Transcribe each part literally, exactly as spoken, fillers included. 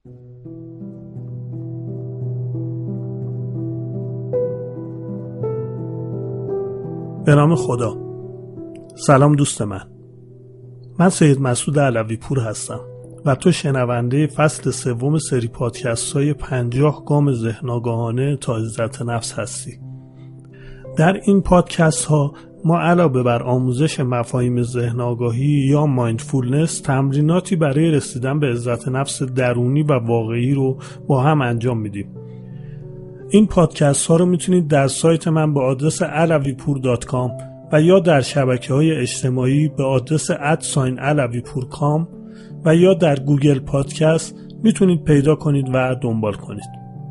به نام خدا. سلام دوست من. من سید مسعود علوی پور هستم و تو شنونده فصل سوم سری پادکست های پنجاه گام ذهن آگاهانه تا عزت نفس هستی. در این پادکست ها ما علاوه بر آموزش مفاهیم ذهن آگاهی یا مایندفولنس، تمریناتی برای رسیدن به عزت نفس درونی و واقعی رو با هم انجام میدیم. این پادکست ها رو میتونید در سایت من به آدرس علوی پور دات کام و یا در شبکه‌های اجتماعی به آدرس ات علوی پور کام و یا در گوگل پادکست میتونید پیدا کنید و دنبال کنید.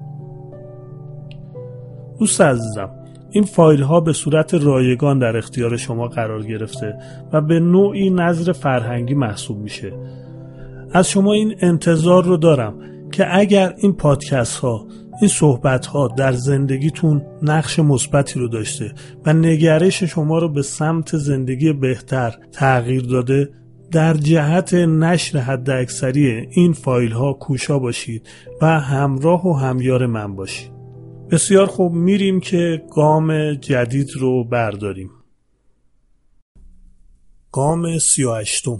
دوست عزیزم، این فایل ها به صورت رایگان در اختیار شما قرار گرفته و به نوعی نظر فرهنگی محسوب میشه. از شما این انتظار رو دارم که اگر این پادکست ها، این صحبت ها در زندگیتون نقش مثبتی رو داشته و نگرش شما رو به سمت زندگی بهتر تغییر داده، در جهت نشر حداکثری این فایل ها کوشا باشید و همراه و همیار من باشید. بسیار خوب، میریم که گام جدید رو برداریم. گام سی و هشتم.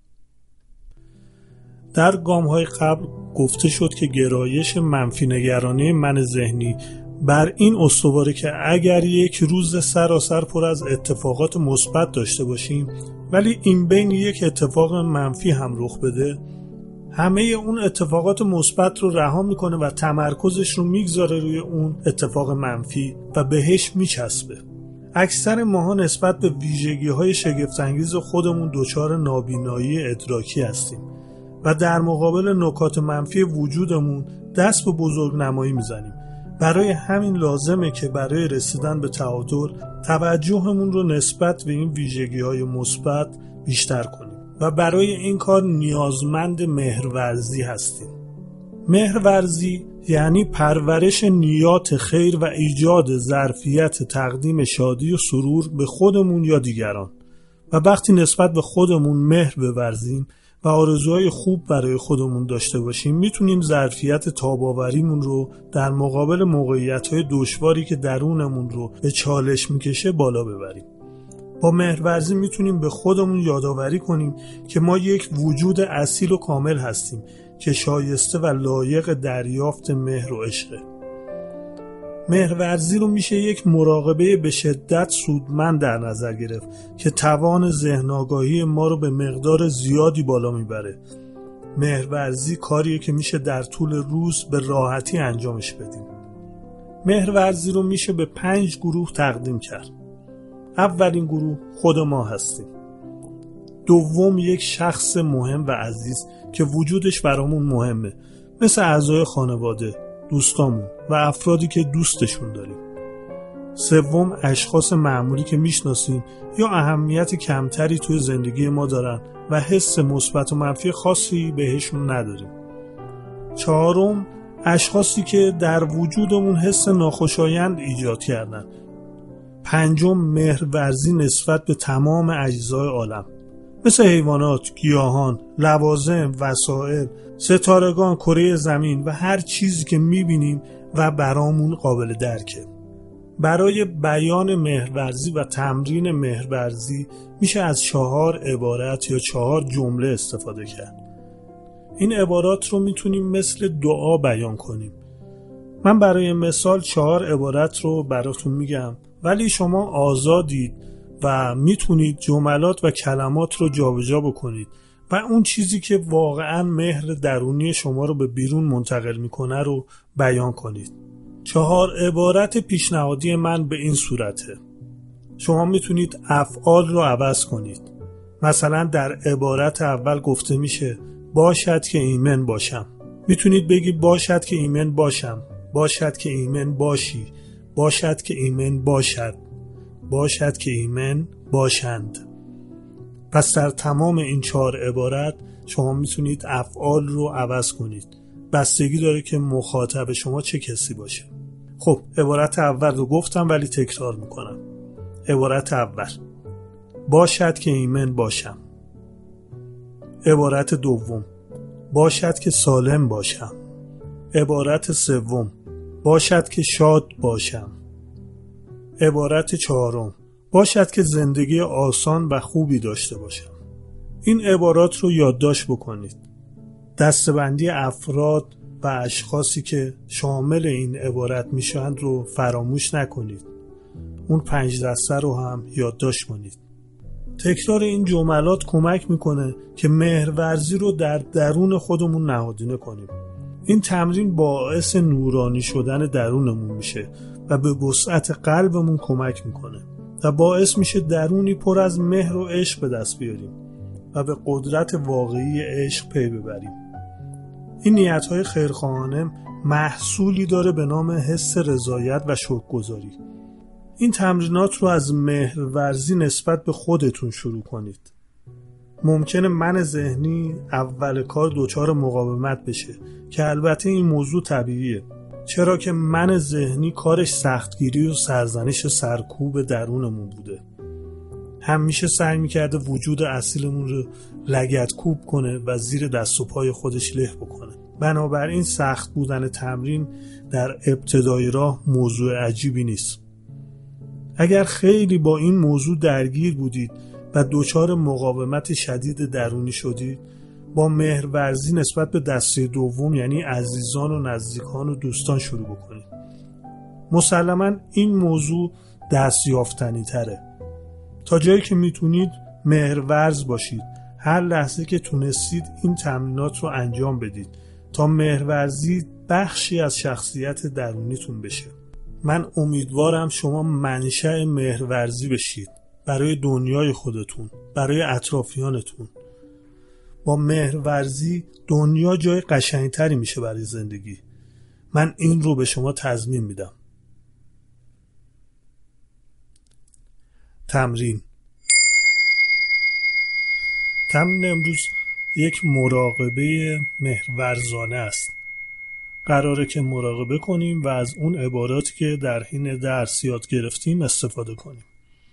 در گام های قبل گفته شد که گرایش منفی نگرانه من ذهنی بر این استواره که اگر یک روز سراسر پر از اتفاقات مثبت داشته باشیم ولی این بین یک اتفاق منفی هم رخ بده، همه اون اتفاقات مثبت رو رها میکنه و تمرکزش رو میگذاره روی اون اتفاق منفی و بهش میچسبه. اکثر ماها نسبت به ویژگی‌های شگفت‌انگیز خودمون دچار نابینایی ادراکی هستیم و در مقابل نکات منفی وجودمون دست به بزرگنمایی میزنیم. برای همین لازمه که برای رسیدن به تعادل توجهمون رو نسبت به این ویژگی‌های مثبت بیشتر کنیم و برای این کار نیازمند مهرورزی هستیم. مهرورزی یعنی پرورش نیات خیر و ایجاد ظرفیت تقدیم شادی و سرور به خودمون یا دیگران. و وقتی نسبت به خودمون مهر بورزیم و آرزوهای خوب برای خودمون داشته باشیم، میتونیم ظرفیت تاب‌آوریمون رو در مقابل موقعیت‌های دشواری که درونمون رو به چالش میکشه بالا ببریم. با مهرورزی میتونیم به خودمون یادآوری کنیم که ما یک وجود اصیل و کامل هستیم که شایسته و لایق دریافت مهر و عشقه. مهرورزی رو میشه یک مراقبه به شدت سودمند در نظر گرفت که توان ذهن آگاهی ما رو به مقدار زیادی بالا میبره. مهرورزی کاریه که میشه در طول روز به راحتی انجامش بدیم. مهرورزی رو میشه به پنج گروه تقدیم کرد. اولین گروه خود ما هستیم. دوم یک شخص مهم و عزیز که وجودش برامون مهمه، مثل اعضای خانواده، دوستامون و افرادی که دوستشون داریم. سوم اشخاص معمولی که میشناسیم یا اهمیت کمتری توی زندگی ما دارن و حس مثبت و منفی خاصی بهشون نداریم. چهارم اشخاصی که در وجودمون حس ناخوشایند ایجاد کردن. پنجم مهرورزی نسبت به تمام اجزای عالم، مثل حیوانات، گیاهان، لوازم، وسایل، ستارگان، کره زمین و هر چیزی که میبینیم و برامون قابل درکه. برای بیان مهرورزی و تمرین مهرورزی میشه از چهار عبارت یا چهار جمله استفاده کرد. این عبارات رو میتونیم مثل دعا بیان کنیم. من برای مثال چهار عبارت رو براتون میگم، ولی شما آزادید و میتونید جملات و کلمات رو جابجا بکنید و اون چیزی که واقعا مهر درونی شما رو به بیرون منتقل میکنه رو بیان کنید. چهار عبارت پیشنهادی من به این صورته. شما میتونید افعال رو عوض کنید. مثلا در عبارت اول گفته میشه باشد که ایمن باشم. میتونید بگی باشد که ایمن باشم، باشد که ایمن باشی، باشد که ایمن باشد، باشد که ایمن باشند. پس در تمام این چهار عبارت شما میتونید افعال رو عوض کنید. بستگی داره که مخاطب شما چه کسی باشه. خب عبارت اول رو گفتم ولی تکرار میکنم. عبارت اول باشد که ایمن باشم. عبارت دوم باشد که سالم باشم. عبارت سوم، باشد که شاد باشم. عبارت چهارم، باشد که زندگی آسان و خوبی داشته باشم. این عبارات رو یادداشت بکنید. دسته‌بندی افراد و اشخاصی که شامل این عبارت میشن رو فراموش نکنید. اون پنج دسته رو هم یادداشت کنید. تکرار این جملات کمک میکنه که مهرورزی رو در درون خودمون نهادینه کنیم. این تمرین باعث نورانی شدن درونمون میشه و به وسعت قلبمون کمک میکنه و باعث میشه درونی پر از مهر و عشق به دست بیاریم و به قدرت واقعی عشق پی ببریم. این نیت‌های خیرخواهانه محصولی داره به نام حس رضایت و شکرگزاری. این تمرینات رو از مهرورزی نسبت به خودتون شروع کنید. ممکنه من ذهنی اول کار دچار مقاومت بشه که البته این موضوع طبیعیه، چرا که من ذهنی کارش سختگیری و سرزنش سرکوب درونمون بوده. همیشه سعی میکرده وجود اصیلمون رو لگدکوب کنه و زیر دست و پای خودش له بکنه. بنابراین سخت بودن تمرین در ابتدای راه موضوع عجیبی نیست. اگر خیلی با این موضوع درگیر بودید و دچار مقاومت شدید درونی شدید، با مهرورزی نسبت به دسته دوم یعنی عزیزان و نزدیکان و دوستان شروع بکنید. مسلماً این موضوع دستیافتنی تره. تا جایی که میتونید مهرورز باشید. هر لحظه که تونستید این تمرینات رو انجام بدید تا مهرورزی بخشی از شخصیت درونیتون بشه. من امیدوارم شما منشأ مهرورزی بشید برای دنیای خودتون، برای اطرافیانتون. با مهرورزی دنیا جای قشنگتری میشه برای زندگی. من این رو به شما تضمین میدم. تمرین تمرین امروز یک مراقبه مهرورزانه است. قراره که مراقبه کنیم و از اون عباراتی که در حین درس یاد گرفتیم استفاده کنیم.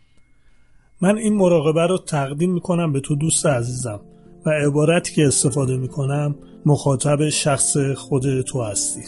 من این مراقبه رو تقدیم میکنم به تو دوست عزیزم و عبارتی که استفاده میکنم مخاطب شخص خود تو هستی.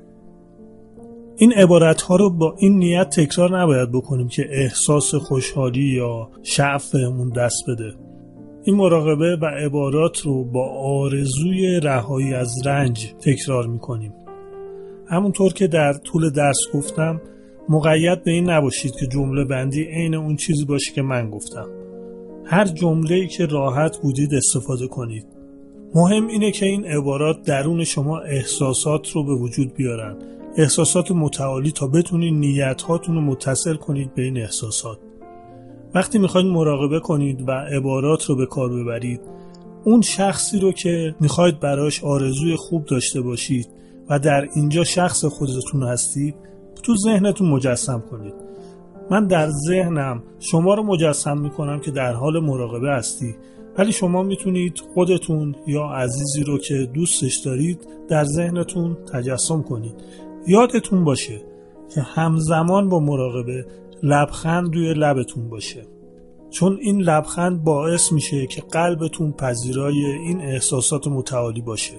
این عبارت ها رو با این نیت تکرار نباید بکنیم که احساس خوشحالی یا شعفمون دست بده. این مراقبه و عبارات رو با آرزوی رهایی از رنج تکرار میکنیم. همونطور که در طول درس گفتم، مقید به این نباشید که جمله بندی عین اون چیزی باشه که من گفتم. هر جمله‌ای که راحت بودید استفاده کنید. مهم اینه که این عبارات درون شما احساسات رو به وجود بیارن. احساسات متعالی تا بتونید نیت‌هاتون رو متصل کنید به این احساسات. وقتی میخواید مراقبه کنید و عبارات رو به کار ببرید، اون شخصی رو که میخواید براش آرزوی خوب داشته باشید و در اینجا شخص خودتون هستید، تو ذهنتون مجسم کنید. من در ذهنم شما رو مجسم میکنم که در حال مراقبه هستی، ولی شما میتونید خودتون یا عزیزی رو که دوستش دارید در ذهنتون تجسم کنید. یادتون باشه که همزمان با مراقبه لبخند روی لبتون باشه، چون این لبخند باعث میشه که قلبتون پذیرای این احساسات متعالی باشه.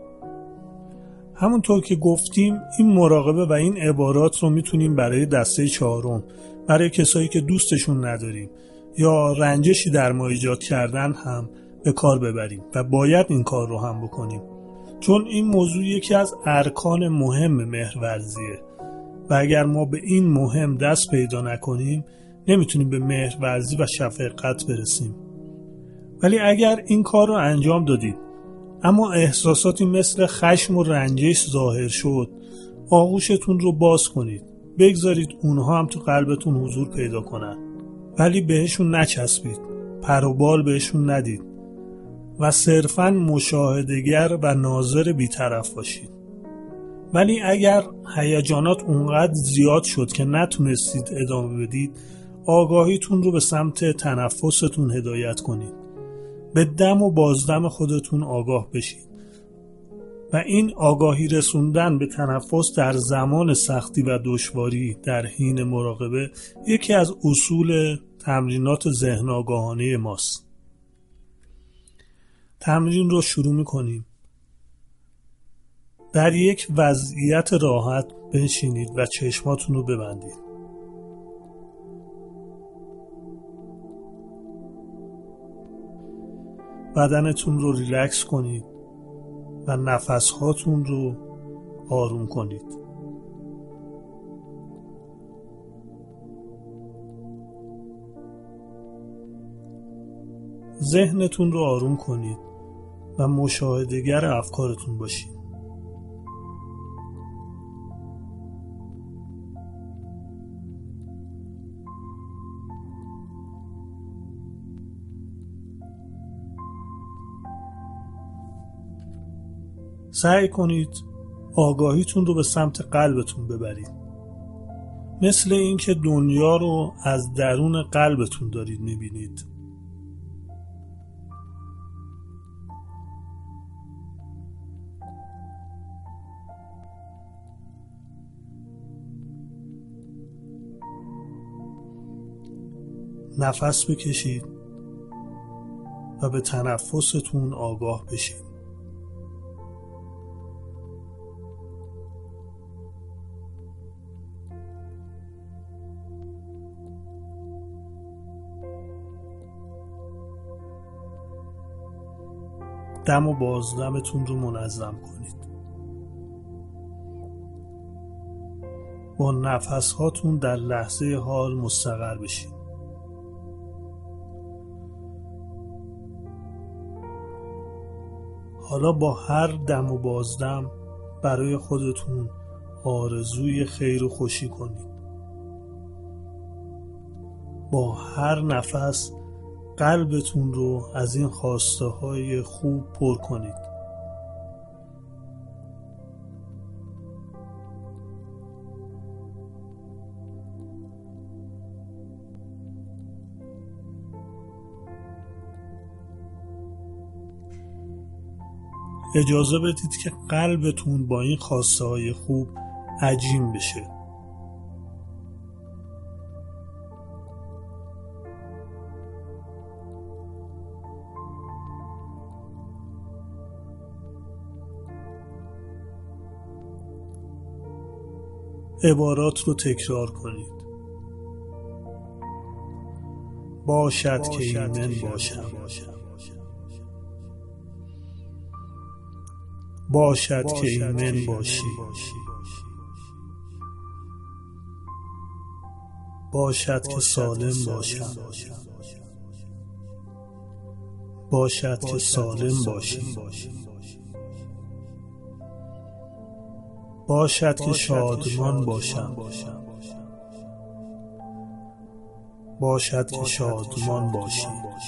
همونطور که گفتیم این مراقبه و این عبارات رو میتونیم برای دسته چهارم، برای کسایی که دوستشون نداریم یا رنجشی در ما ایجاد کردن هم به کار ببریم و باید این کار رو هم بکنیم، چون این موضوع یکی از ارکان مهم مهرورزیه و اگر ما به این مهم دست پیدا نکنیم نمیتونیم به مهرورزی و شفقت برسیم. ولی اگر این کار رو انجام دادید اما احساساتی مثل خشم و رنجش ظاهر شد، آغوشتون رو باز کنید، بگذارید اونها هم تو قلبتون حضور پیدا کنن، ولی بهشون نچسبید، پر و بال بهشون ندید و صرفاً مشاهده‌گر و ناظر بی‌طرف باشید. ولی اگر هیجانات اونقدر زیاد شد که نتونستید ادامه بدید، آگاهیتون رو به سمت تنفستون هدایت کنید. به دم و بازدم خودتون آگاه بشید و این آگاهی رسوندن به تنفس در زمان سختی و دشواری در حین مراقبه یکی از اصول تمرینات ذهن آگاهانه ماست. تمرین رو شروع می‌کنیم. در یک وضعیت راحت بنشینید و چشماتون رو ببندید. بدنتون رو ریلکس کنید و نفسهاتون رو آروم کنید. ذهنتون رو آروم کنید و مشاهده‌گر افکارتون باشید. سعی کنید آگاهیتون رو به سمت قلبتون ببرید. مثل اینکه دنیا رو از درون قلبتون دارید میبینید. نفس بکشید و به تنفستون آگاه بشید. دم و بازدمتون رو منظم کنید. با نفس هاتون در لحظه حال مستقر بشید. حالا با هر دم و بازدم برای خودتون آرزوی خیر و خوشی کنید. با هر نفس قلبتون رو از این خواسته های خوب پر کنید. اجازه بدید که قلبتون با این خواسته های خوب عجین بشه. عبارات رو تکرار کنید. باشد که ایمن باشم. باشد که ایمن باشی. باشد که سالم باشم. باشد که سالم باشی. باشد که شادمان باشم. باشد که شادمان باشی.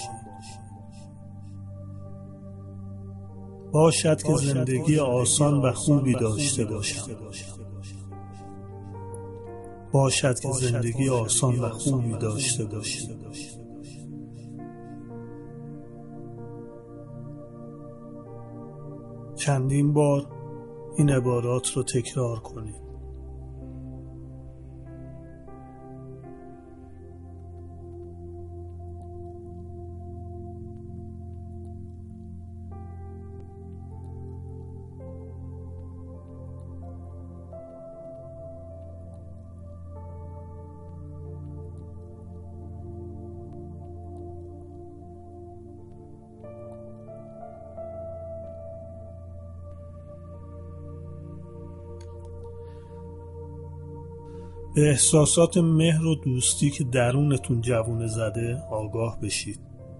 باشد که زندگی آسان و خوبی داشته باشم. باشد که زندگی آسان و خوبی داشته باشی. چندین بار این عبارات رو تکرار کنید. به احساسات مهر و دوستی که درونتون جوونه زده آگاه بشید.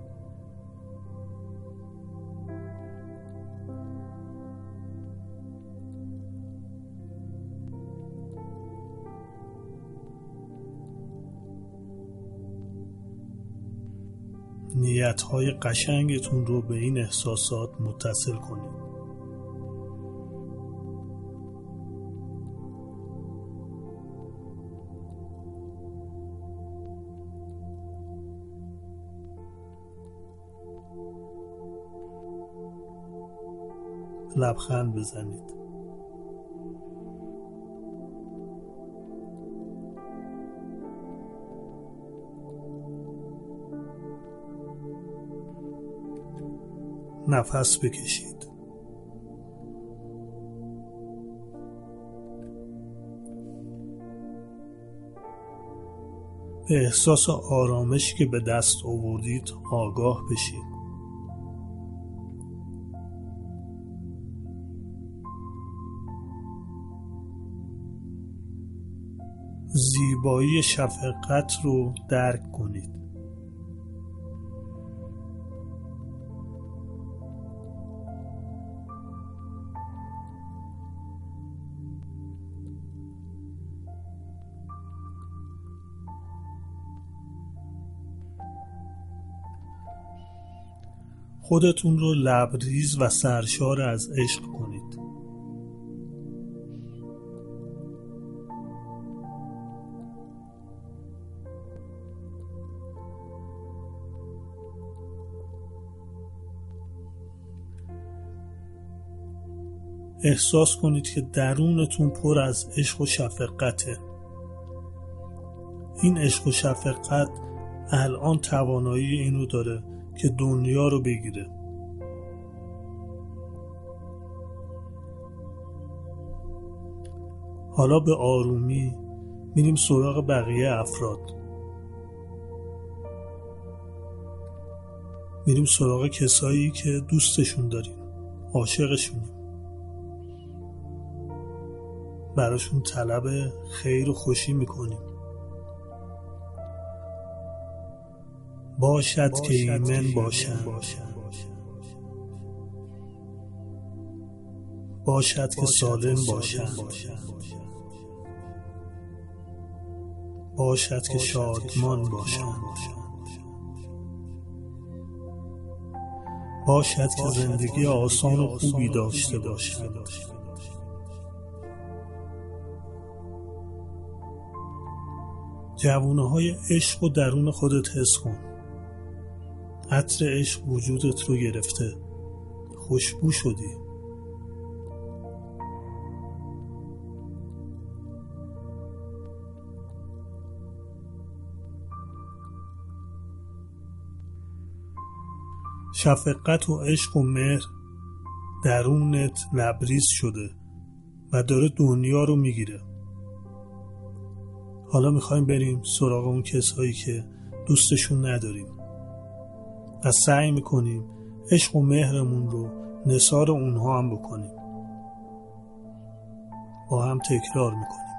نیت‌های قشنگتون رو به این احساسات متصل کنید. لبخند بزنید. نفس بکشید. به احساس آرامشی که به دست آوردید آگاه بشید. زیبایی شفقت رو درک کنید. خودتون رو لبریز و سرشار از عشق کنید. احساس کنید که درونتون پر از عشق و شفقته. این عشق و شفقت الان توانایی اینو داره که دنیا رو بگیره. حالا به آرومی میریم سراغ بقیه افراد. میریم سراغ کسایی که دوستشون داریم، عاشقشونیم، براشون طلب خیر و خوشی میکنیم. باشد که ایمن باشند، باشد که سالم باشند، باشد که شادمان باشند، باشد که زندگی آسان و خوبی داشته باشند. جوانه‌های عشق و درون خودت حس کن. عطر عشق وجودت رو گرفته، خوشبو شدی. شفقت و عشق و مهر درونت لبریز شده و داره دنیا رو میگیره. حالا میخوایم بریم سراغ اون کسایی که دوستشون نداریم و سعی میکنیم عشق و مهرمون رو نثار اونها هم بکنیم. با هم تکرار میکنیم.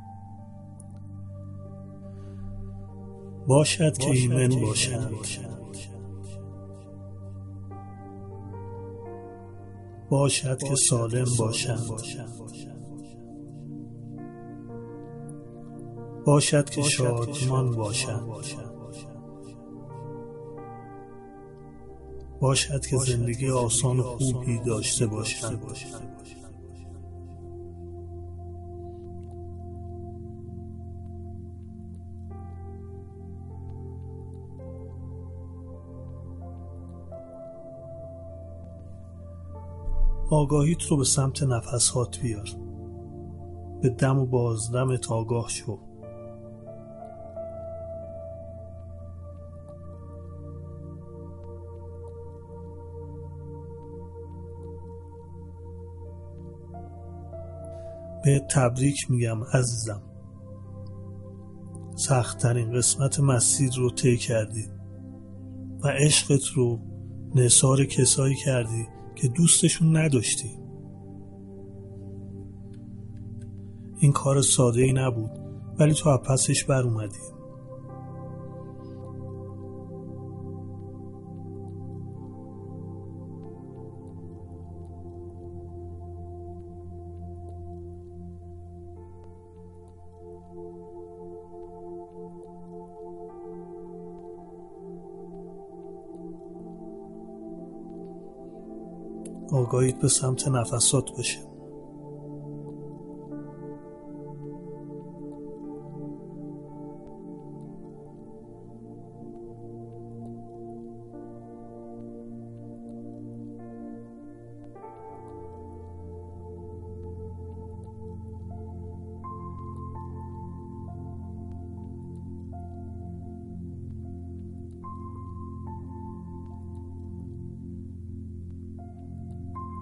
باشد که ایمن باشند، باشد که سالم باشند، باشد که شادمان باشند، باشد که زندگی آسان و خوبی داشته باشند. آگاهیت رو به سمت نفسات بیار. به دم و بازدمت آگاه شو. به تبریک میگم عزیزم. سخت‌ترین قسمت مسیر رو طی کردی و عشقت رو نثار کسایی کردی که دوستشون نداشتی. این کار ساده ای نبود، ولی تو از پسش بر اومدی. آگاهیت به سمت نفسات باشه.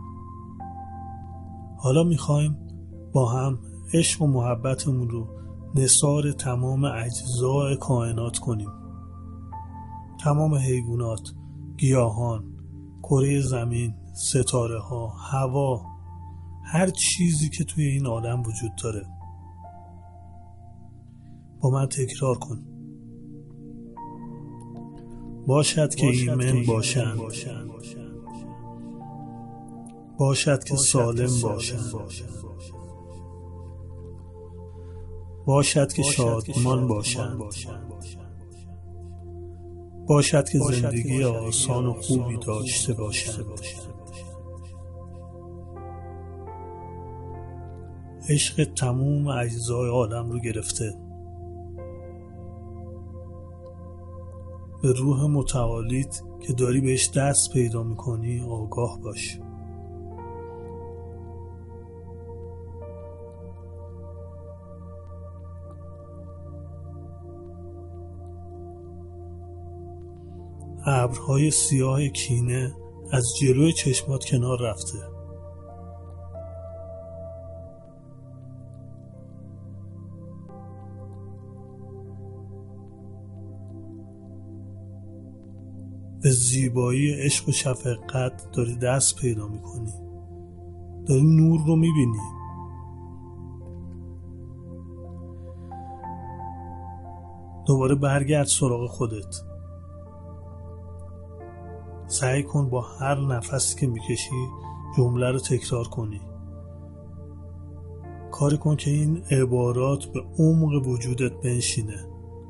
حالا میخوایم با هم عشق و محبتمون رو نثار تمام اجزای کائنات کنیم. تمام حیوانات، گیاهان، کره زمین، ستاره ها، هوا، هر چیزی که توی این عالم وجود داره. با من تکرار کن. باشد که ایمن باشند، باشد که سالم باشند، باشد که شادمان باشند، باشد که زندگی آسان و خوبی داشته باشند. عشق تموم اجزای عالم رو گرفته. به روح متعالیت که داری بهش دست پیدا میکنی آگاه باش. ابرهای سیاه کینه از جلوی چشمات کنار رفته. به زیبایی عشق و شفقت داری دست پیدا میکنی. داری نور رو میبینی. دوباره برگرد سراغ خودت. سعی کن با هر نفسی که میکشی جمله رو تکرار کنی. کاری کن که این عبارات به عمق وجودت بنشینه.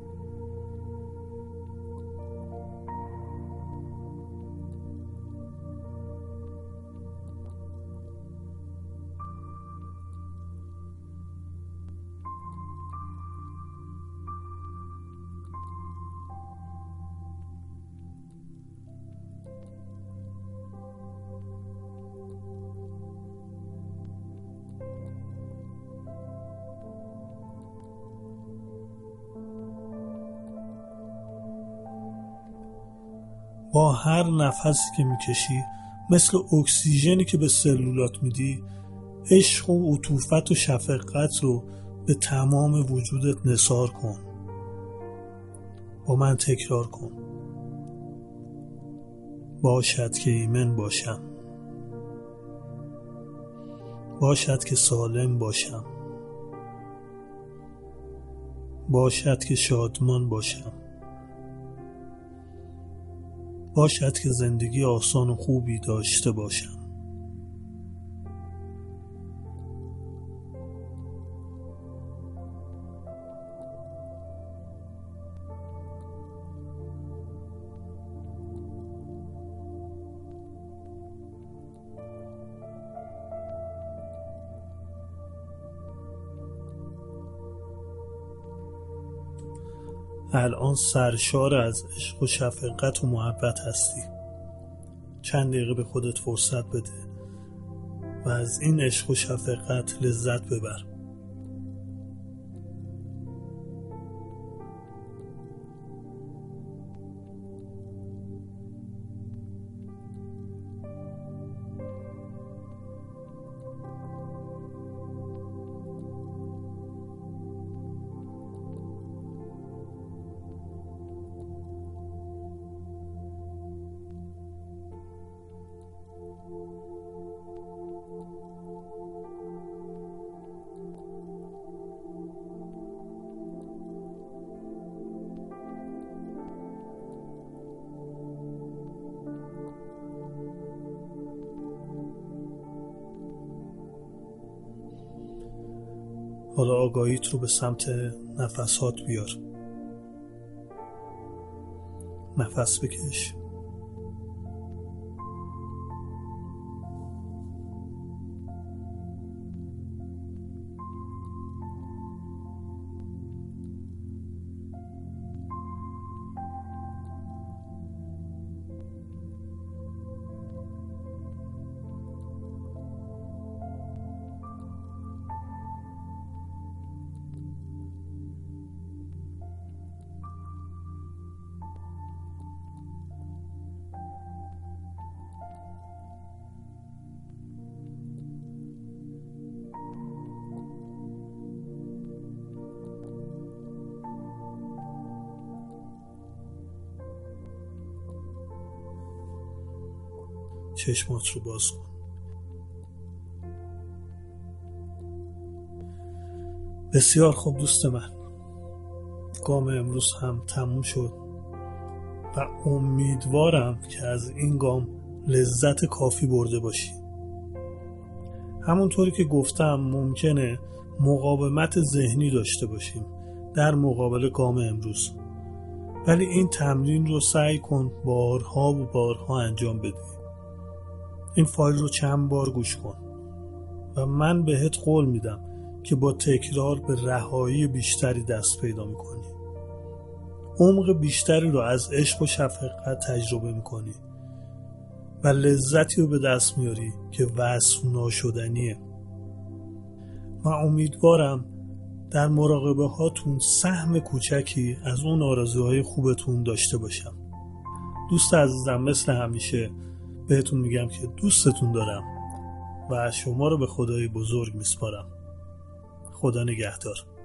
با هر نفسی که میکشی مثل اکسیژنی که به سلولات میدی عشق و عطوفت و شفقت رو به تمام وجودت نثار کن. با من تکرار کن. باشد که ایمن باشم، باشد که سالم باشم، باشد که شادمان باشم، باشد که زندگی آسان و خوبی داشته باشم. الان سرشار از عشق و شفقت و محبت هستی. چند دقیقه به خودت فرصت بده و از این عشق و شفقت لذت ببر. حالا آگاهیت رو به سمت نفسات بیار. نفس بکش. چشمات رو باز کن. بسیار خوب دوست من، گام امروز هم تموم شد و امیدوارم که از این گام لذت کافی برده باشی. همونطوری که گفتم ممکنه مقاومت ذهنی داشته باشیم در مقابل گام امروز، ولی این تمرین رو سعی کن بارها و بارها انجام بدی. این فایل رو چند بار گوش کن و من بهت قول میدم که با تکرار به رهایی بیشتری دست پیدا میکنی. عمق بیشتری رو از عشق و شفقت تجربه میکنی و لذتی رو به دست میاری که وصف ناشدنیه. من امیدوارم در مراقبه هاتون سهم کوچکی از اون آرزوهای خوبتون داشته باشم. دوست عزیزم، مثل همیشه بهتون میگم که دوستتون دارم و شما رو به خدای بزرگ میسپارم. خدا نگهدار.